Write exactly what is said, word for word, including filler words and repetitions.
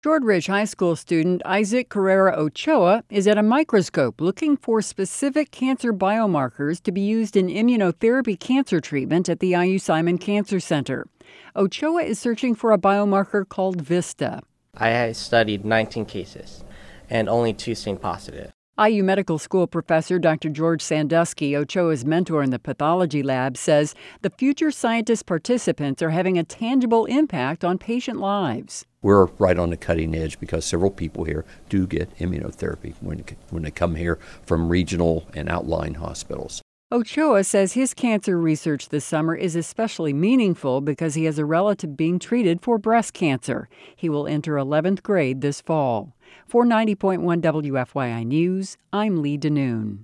Shortridge High School student Isaac Carrera Ochoa is at a microscope looking for specific cancer biomarkers to be used in immunotherapy cancer treatment at the I U Simon Cancer Center. Ochoa is searching for a biomarker called VISTA. I studied nineteen cases, and only two seemed positive. I U Medical School professor Doctor George Sandusky, Ochoa's mentor in the pathology lab, says the future scientist participants are having a tangible impact on patient lives. We're right on the cutting edge because several people here do get immunotherapy when, when they come here from regional and outlying hospitals. Ochoa says his cancer research this summer is especially meaningful because he has a relative being treated for breast cancer. He will enter eleventh grade this fall. For ninety point one W F Y I News, I'm Lee DeNoon.